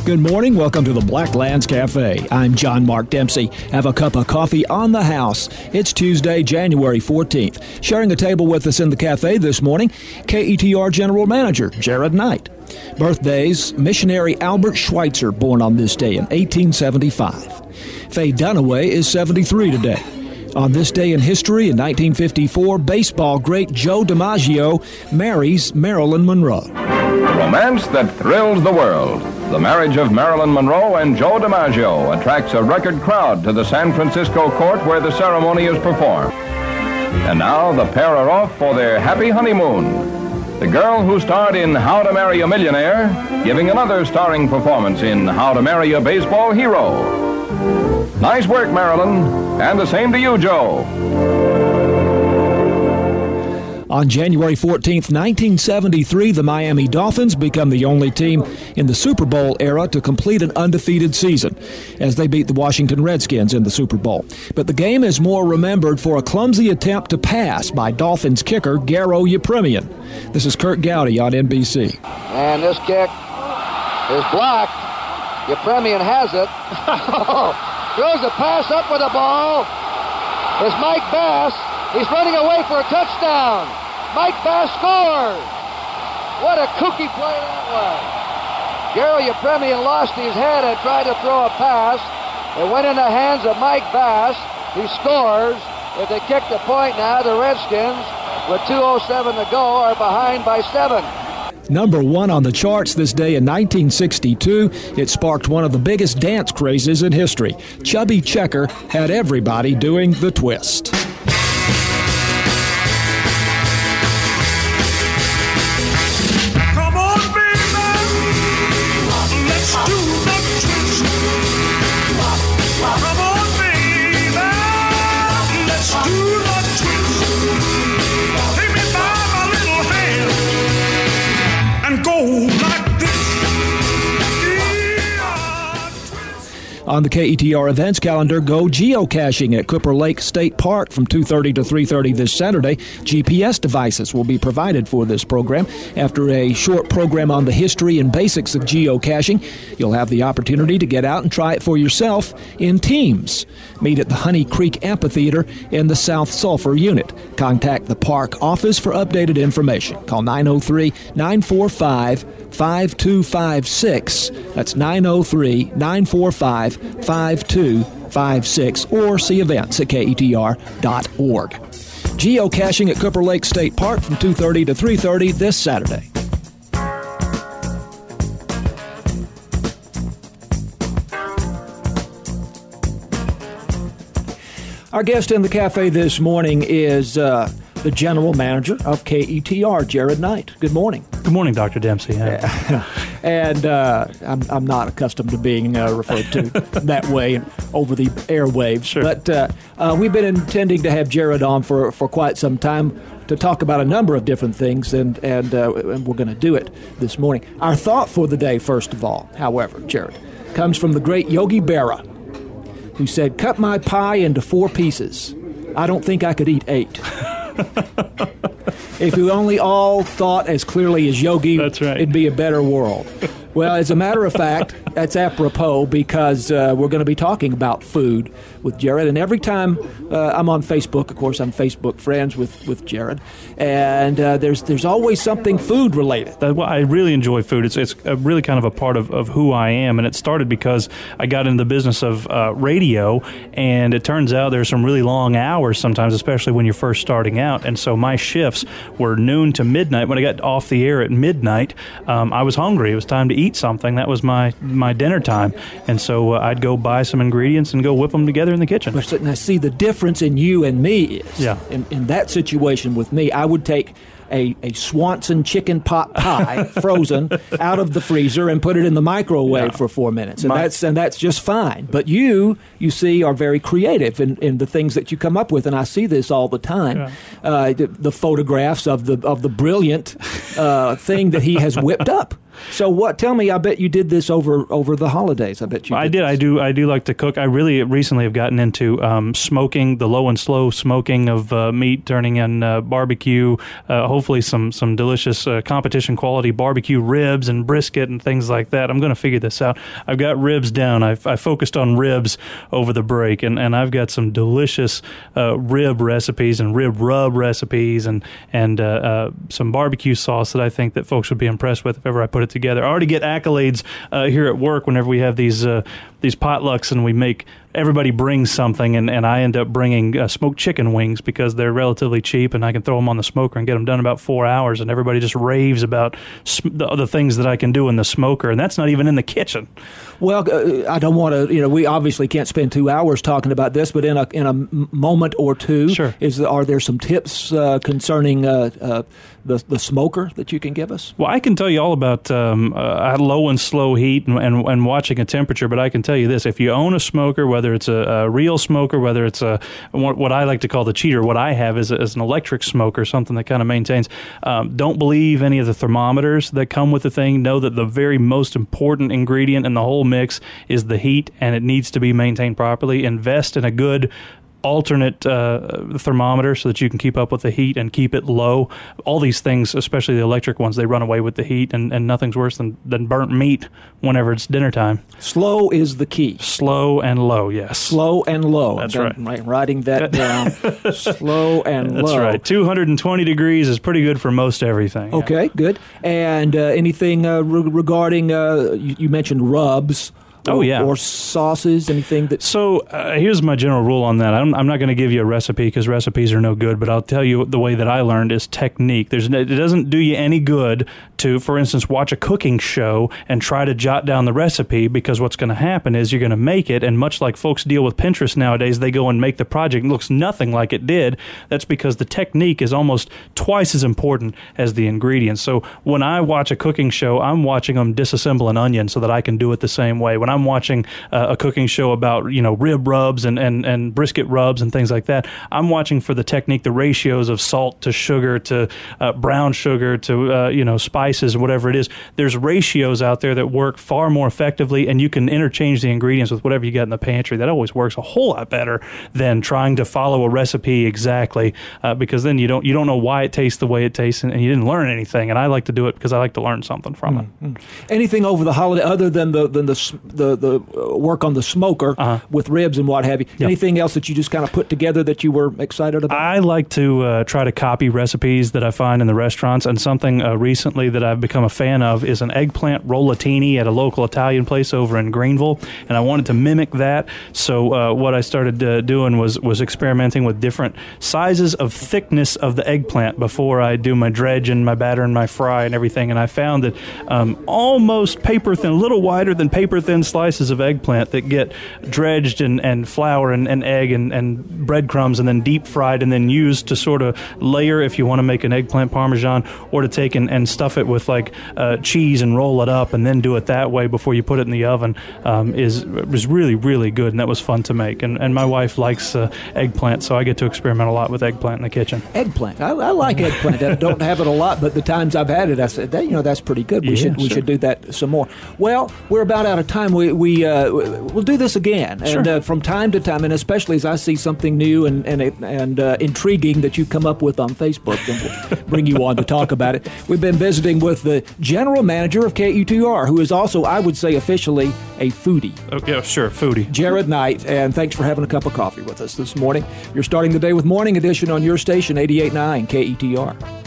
Good morning. Welcome to the Blacklands Cafe. I'm John Mark Dempsey. Have a cup of coffee on the house. It's Tuesday, January 14th. Sharing a table with us in the cafe this morning, KETR General Manager Jared Knight. Birthdays, missionary Albert Schweitzer, born on this day in 1875. Faye Dunaway is 73 today. On this day in history, in 1954, baseball great Joe DiMaggio marries Marilyn Monroe. Romance that thrills the world. The marriage of Marilyn Monroe and Joe DiMaggio attracts a record crowd to the San Francisco court where the ceremony is performed. And now the pair are off for their happy honeymoon. The girl who starred in How to Marry a Millionaire giving another starring performance in How to Marry a Baseball Hero. Nice work, Marilyn, and the same to you, Joe. On January 14th, 1973, the Miami Dolphins become the only team in the Super Bowl era to complete an undefeated season as they beat the Washington Redskins in the Super Bowl. But the game is more remembered for a clumsy attempt to pass by Dolphins kicker Garo Yepremian. This is Kurt Gowdy on NBC. And this kick is blocked. Yepremian has it. Throws a pass up with the ball. It's Mike Bass. He's running away for a touchdown. Mike Bass scores. What a kooky play that was. Garo Yepremian lost his head and tried to throw a pass. It went in the hands of Mike Bass. He scores. If they kick the point now, the Redskins, with 2:07 to go, are behind by 7. Number one on the charts this day in 1962, it sparked one of the biggest dance crazes in history. Chubby Checker had everybody doing the twist. On the KETR events calendar, go geocaching at Cooper Lake State Park from 2:30 to 3:30 this Saturday. GPS devices will be provided for this program. After a short program on the history and basics of geocaching, you'll have the opportunity to get out and try it for yourself in teams. Meet at the Honey Creek Amphitheater in the South Sulphur Unit. Contact the park office for updated information. Call 903-945-5256. That's 903-945-5256, or see events at KETR.org. Geocaching at Cooper Lake State Park from 2:30 to 3:30 this Saturday. Our guest in the cafe this morning is the general manager of KETR, Jared Knight. Good morning. Good morning, Dr. Dempsey. And I'm not accustomed to being referred to that way over the airwaves. Sure. But we've been intending to have Jared on for quite some time to talk about a number of different things, and we're going to do it this morning. Our thought for the day, first of all, however, Jared, comes from the great Yogi Berra, who said, "Cut my pie into 4 pieces. I don't think I could eat 8." If we only all thought as clearly as Yogi, That's right. It'd be a better world. Well, as a matter of fact, that's apropos because we're going to be talking about food with Jared. And every time I'm on Facebook, of course, I'm Facebook friends with Jared, and there's always something food related. I really enjoy food. It's really kind of a part of who I am, and it started because I got into the business of radio, and it turns out there's some really long hours sometimes, especially when you're first starting out. And so my shifts were noon to midnight. When I got off the air at midnight, I was hungry. It was time to eat something. That was my dinner time. And so I'd go buy some ingredients and go whip them together in the kitchen. But now, see, the difference in you and me is, Yeah. in that situation with me, I would take a Swanson chicken pot pie frozen out of the freezer and put it in the microwave for 4 minutes, and that's just fine. But you see, are very creative in the things that you come up with, and I see this all the time. Yeah. The photographs of the brilliant thing that he has whipped up. So tell me, I bet you did this over the holidays. I bet you did. I do like to cook. I really recently have gotten into smoking, the low and slow smoking of meat, turning in barbecue, hopefully some delicious competition quality barbecue ribs and brisket and things like that. I'm going to figure this out. I've got ribs down. I focused on ribs over the break, and I've got some delicious rib recipes and rib rub recipes and some barbecue sauce that I think that folks would be impressed with if ever I put it together. I already get accolades here at work whenever we have these potlucks and we make everybody brings something, and I end up bringing smoked chicken wings because they're relatively cheap and I can throw them on the smoker and get them done in about 4 hours, and everybody just raves about the things that I can do in the smoker, and that's not even in the kitchen. Well, I don't want to, we obviously can't spend 2 hours talking about this, but in a moment or two, sure. Are there some tips concerning the smoker that you can give us? Well, I can tell you all about low and slow heat and watching a temperature, but I can tell you this: if you own a smoker, whether it's a real smoker, whether it's what I like to call the cheater, what I have is an electric smoker, something that kind of maintains. Don't believe any of the thermometers that come with the thing. Know that the very most important ingredient in the whole mix is the heat, and it needs to be maintained properly. Invest in a good alternate thermometer so that you can keep up with the heat and keep it low. All these things, especially the electric ones, they run away with the heat, and nothing's worse than burnt meat whenever it's dinner time. Slow is the key. Slow and low, yes. Slow and low. That's right. Writing that down. Slow and low. That's right. 220 degrees is pretty good for most everything. Okay, yeah. Good. And anything regarding, you mentioned rubs. Or sauces, anything that... So here's my general rule on that. I'm not going to give you a recipe because recipes are no good, but I'll tell you the way that I learned is technique. It doesn't do you any good to, for instance, watch a cooking show and try to jot down the recipe, because what's going to happen is you're going to make it, and much like folks deal with Pinterest nowadays, they go and make the project and it looks nothing like it did. That's because the technique is almost twice as important as the ingredients. So when I watch a cooking show, I'm watching them disassemble an onion so that I can do it the same way. When I'm watching a cooking show about rib rubs and brisket rubs and things like that, I'm watching for the technique, the ratios of salt to sugar to brown sugar to spices, whatever it is. There's ratios out there that work far more effectively, and you can interchange the ingredients with whatever you got in the pantry. That always works a whole lot better than trying to follow a recipe exactly, because then you don't know why it tastes the way it tastes, and you didn't learn anything. And I like to do it because I like to learn something from it. Anything over the holiday other than the work on the smoker with ribs and what have you? Yep. Anything else that you just kind of put together that you were excited about? I like to try to copy recipes that I find in the restaurants, and something recently that I've become a fan of is an eggplant rollatini at a local Italian place over in Greenville, and I wanted to mimic that. So what I started doing was experimenting with different sizes of thickness of the eggplant before I do my dredge and my batter and my fry and everything, and I found that almost paper thin, a little wider than paper thin slices of eggplant that get dredged and flour and egg and breadcrumbs and then deep fried and then used to sort of layer if you want to make an eggplant parmesan, or to take and stuff it with like cheese and roll it up and then do it that way before you put it in the oven is really, really good, and that was fun to make. And my wife likes eggplant, so I get to experiment a lot with eggplant in the kitchen. Eggplant. I like eggplant. I don't have it a lot, but the times I've had it, I said, that's pretty good. We should do that some more. Well, we're about out of time. We'll do this again, and from time to time, and especially as I see something new and intriguing that you come up with on Facebook, then we'll bring you on to talk about it. We've been visiting with the general manager of KETR, who is also, I would say, officially a foodie. Oh, yeah, sure, foodie. Jared Knight, and thanks for having a cup of coffee with us this morning. You're starting the day with Morning Edition on your station, 88.9 KETR.